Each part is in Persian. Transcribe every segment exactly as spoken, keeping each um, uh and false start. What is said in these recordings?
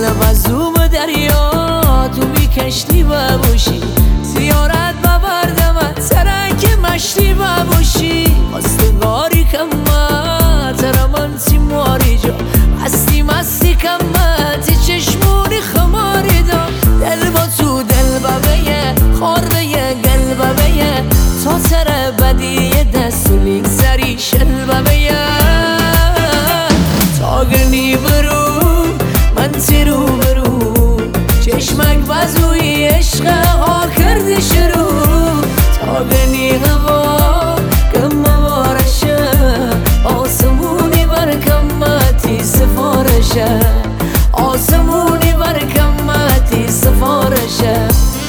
دلم از زوم دریا تو بی کشتی باشی زیارت ببردم ترک مشتی باشی خواستگاری کمه ترمن سیماری جا مستی مستی کمه تی چشمونی خماری دا دل با تو دل ببیه خار بیه گل ببیه تا تر بدی دست و لیک سری شل ببیه تا گرنی برو من تیرو برو چشمک بزوی عشق ها کردی شروع تا گرنی هوا کم بارشه آسمونی بر کمتی سفارشه آسمونی بر کمتی سفارشه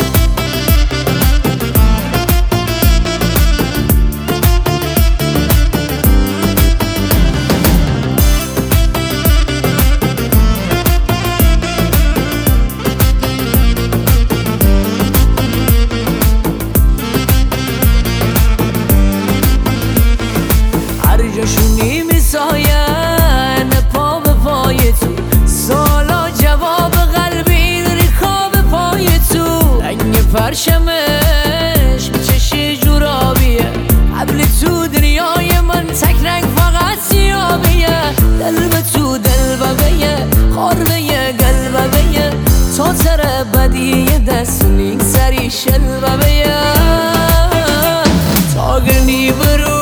جاشونی میساین پا به پای تو سالا جواب قلبی داری خواب پای تو رنگ پرشمش میچشی جورابیه قبل تو دنیای من تک رنگ فقط سیابیه دل به تو دل ببیه خار بیه گل ببیه تا تر بدی دست و نیک سری شل ببیه تا گرنی برو